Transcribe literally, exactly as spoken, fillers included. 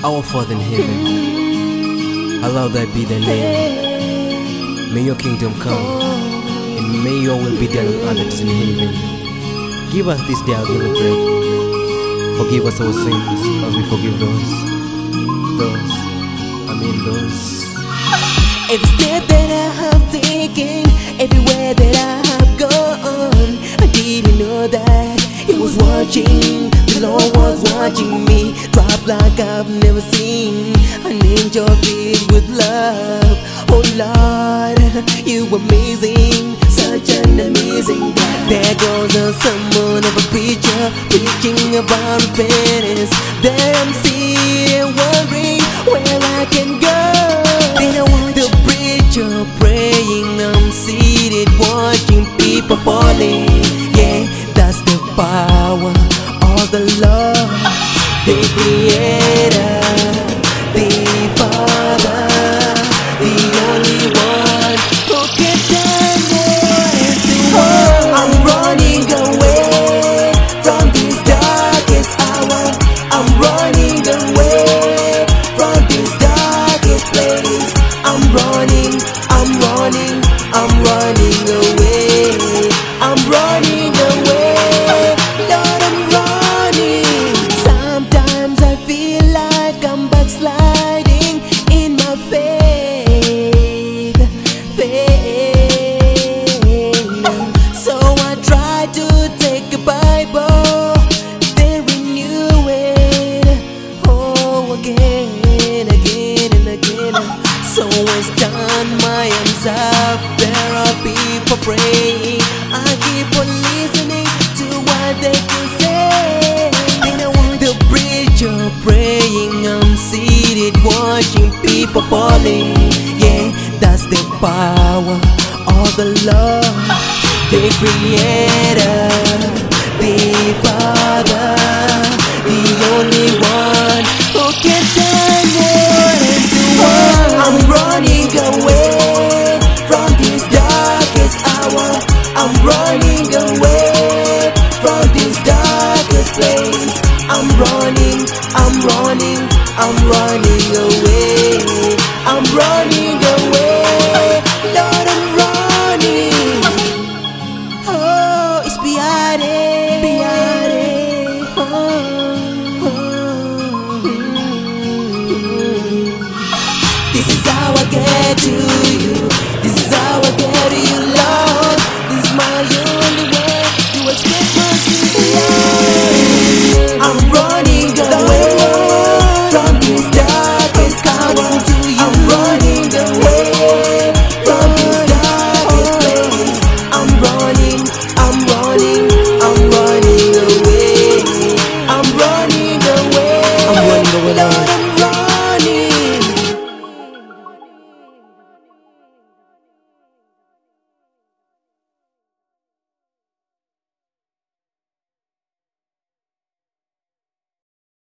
Our Father in heaven, hallowed that be thy name. May your kingdom come, and may your will be done on earth as in heaven. Give us this day our daily bread. Forgive us our sins, as we forgive those, those, I mean those. Every step that I have taken, everywhere that I have gone, I didn't know that He was watching. The Lord was watching me, drop like I've never seen an angel filled with love. Oh Lord, You amazing, such an amazing God. There goes a someone of a preacher preaching about repentance. There I'm sitting wondering where I can go. Then I watch the preacher praying. I'm seated watching people falling. Yeah, that's the power of the Lord, the Creator, the Father, the only one who can turn water into wine. I'm running away from this darkest hour. I'm running away from this darkest place. I'm running, I'm running, I'm running away. I'm running away, Lord, I'm running. Sometimes I feel like I'm backsliding in my faith, faith. So I try to take a Bible, then renew it, oh, again, again and again. So I stand my hands up, there are people praying. I keep on listening to what they can say. Then I want the preacher praying. I'm seated watching people falling. Yeah, that's the power of the Lord, the Creator, the Father, the only one who can turn water into wine. I'm running away from this darkest hour. I'm running away from this darkest place. I'm running, I'm running, I'm running away. I'm running away, Lord, I'm running. Oh, it's Biade, Biade. Oh, oh. This is how I get to you. This is how I get to you, Lord. This is my only way to express my sincerity. I'm running away from this darkest hour. I'm running away from this darkest place. I'm running, I'm running, I'm running away. I'm running away. I'm running away, Lord. Lord,